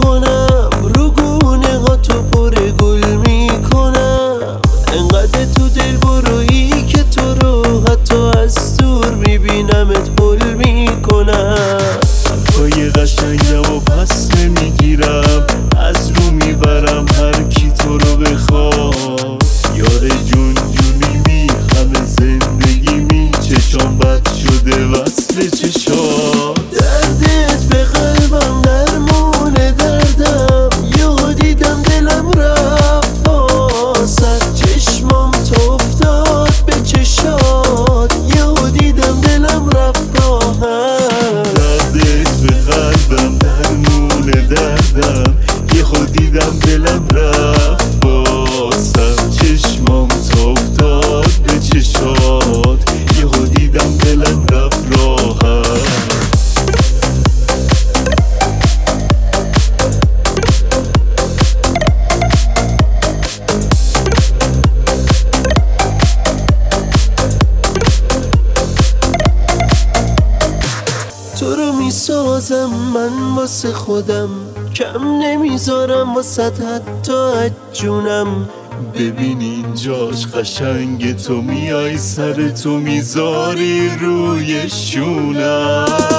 میکنم، رو گونه ها تو پر گل میکنم. انقدر تو دل برویی که تو رو حتی از دور میبینمت حل میکنم. حرفای قشنگم و پس نمیگیرم، از رو میبرم هر کی تو رو بخواد. یار جون جونی همه زندگی چشام بد شده وصل چشات. دردت به قلبم درمون دردم، یهو دیدم دلم رفت واسد. چشمام تو افتاد به چشات، یهو دیدم دلم رفت راحت. دردت به قلبم درمون دردم، یهو دیدم دلم رفت واسم. چشمام تو افتاد به چشات، یهو دیدم دلم رفت راحت. تو رو میسازم من واسه خودم، کم نمیذارم واسه حتی از جونم. ببین اینجاش قشنگ، تو میای سر تو میذاری روی شونم.